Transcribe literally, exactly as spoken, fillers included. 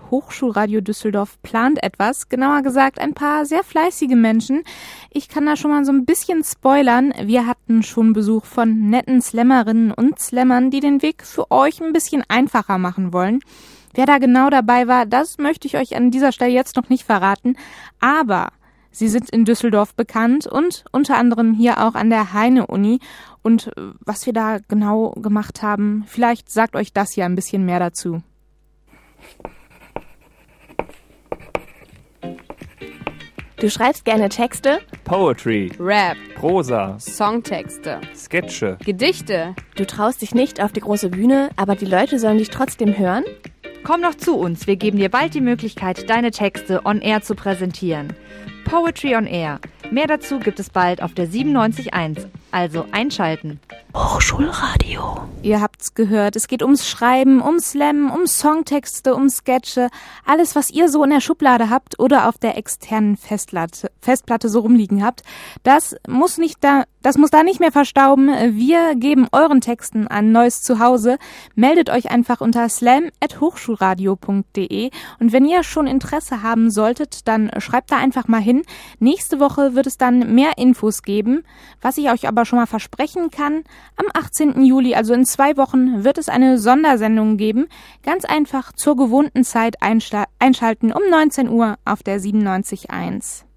Hochschulradio Düsseldorf plant etwas, genauer gesagt ein paar sehr fleißige Menschen. Ich kann da schon mal so ein bisschen spoilern. Wir hatten schon Besuch von netten Slammerinnen und Slammern, die den Weg für euch ein bisschen einfacher machen wollen. Wer da genau dabei war, das möchte ich euch an dieser Stelle jetzt noch nicht verraten, aber sie sind in Düsseldorf bekannt und unter anderem hier auch an der Heine-Uni. Und was wir da genau gemacht haben, vielleicht sagt euch das ja ein bisschen mehr dazu. Du schreibst gerne Texte? Poetry, Rap, Prosa, Songtexte, Sketche. Gedichte. Du traust dich nicht auf die große Bühne, aber die Leute sollen dich trotzdem hören? Komm doch zu uns, wir geben dir bald die Möglichkeit, deine Texte on air zu präsentieren. Poetry on Air. Mehr dazu gibt es bald auf der siebenundneunzig Komma eins. Also einschalten. Hochschulradio. Ihr habt's gehört, es geht ums Schreiben, um Slam, um Songtexte, um Sketche. Alles, was ihr so in der Schublade habt oder auf der externen Festplatte, Festplatte so rumliegen habt, das muss nicht da, das muss da nicht mehr verstauben. Wir geben euren Texten ein neues Zuhause. Meldet euch einfach unter slam at hochschulradio punkt de und wenn ihr schon Interesse haben solltet, dann schreibt da einfach mal hin. Nächste Woche wird es dann mehr Infos geben. Was ich euch aber schon mal versprechen kann, am achtzehnten Juli, also in zwei Wochen, wird es eine Sondersendung geben. Ganz einfach zur gewohnten Zeit einschalten um neunzehn Uhr auf der siebenundneunzig Komma eins.